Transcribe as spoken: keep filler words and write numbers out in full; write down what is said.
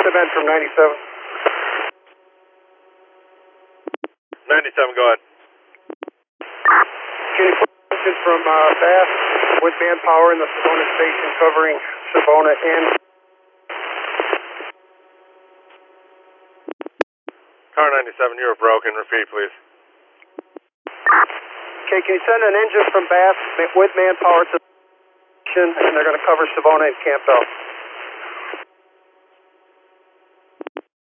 have been from ninety-seven. ninety-seven, go ahead. Can you put attention from uh, Bath with manpower in the Savona station covering Savona and... Car ninety-seven, you were broken. Repeat, please. Okay, can you send an engine from Bath with manpower to the station, and they're going to cover Savona and Campbell?